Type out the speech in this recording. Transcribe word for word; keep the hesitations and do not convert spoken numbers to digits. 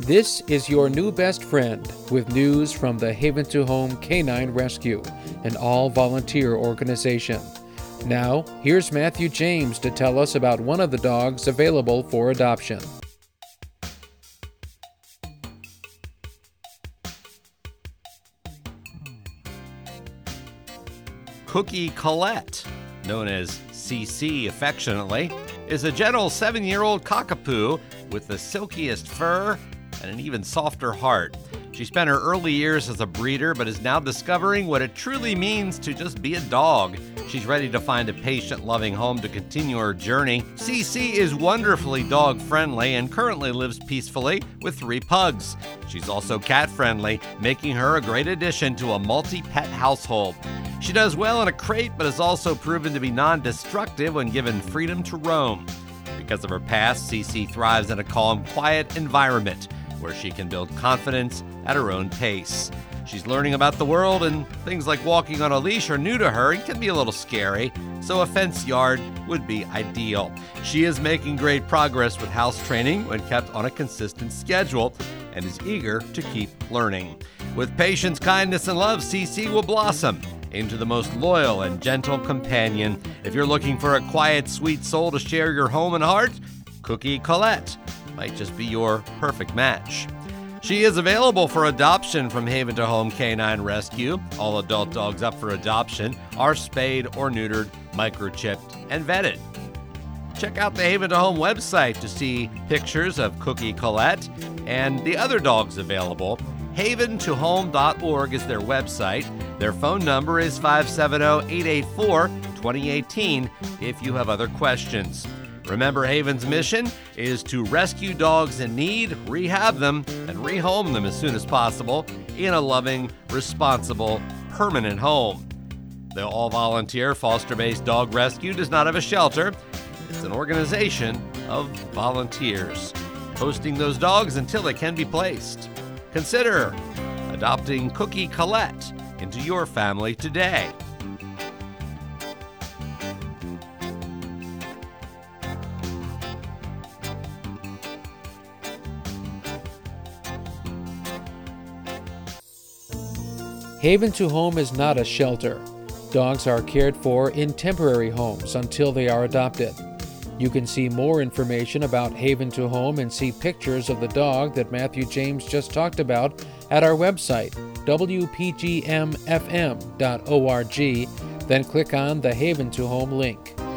This is your new best friend with news from the Haven to Home Canine Rescue, an all-volunteer organization. Now, here's Matthew James to tell us about one of the dogs available for adoption. Cookie Colette, known as C C affectionately, is a gentle seven-year-old cockapoo with the silkiest fur and an even softer heart. She spent her early years as a breeder, but is now discovering what it truly means to just be a dog. She's ready to find a patient, loving home to continue her journey. C C is wonderfully dog-friendly and currently lives peacefully with three pugs. She's also cat-friendly, making her a great addition to a multi-pet household. She does well in a crate, but has also proven to be non-destructive when given freedom to roam. Because of her past, C C thrives in a calm, quiet environment where she can build confidence at her own pace. She's learning about the world, and things like walking on a leash are new to her and can be a little scary, so a fence yard would be ideal. She is making great progress with house training when kept on a consistent schedule and is eager to keep learning. With patience, kindness, and love, C C will blossom into the most loyal and gentle companion. If you're looking for a quiet, sweet soul to share your home and heart, Cookie Colette might just be your perfect match. She is available for adoption from Haven to Home Canine Rescue. All adult dogs up for adoption are spayed or neutered, microchipped, and vetted. Check out the Haven to Home website to see pictures of Cookie Colette and the other dogs available. haven to home dot org is their website. Their phone number is five seven zero, eight eight four, two zero one eight if you have other questions. Remember, Haven's mission is to rescue dogs in need, rehab them, and rehome them as soon as possible in a loving, responsible, permanent home. The all-volunteer foster-based dog rescue does not have a shelter. It's an organization of volunteers, hosting those dogs until they can be placed. Consider adopting Cookie Colette into your family today. Haven to Home is not a shelter. Dogs are cared for in temporary homes until they are adopted. You can see more information about Haven to Home and see pictures of the dog that Matthew James just talked about at our website, w p g m f m dot org, then click on the Haven to Home link.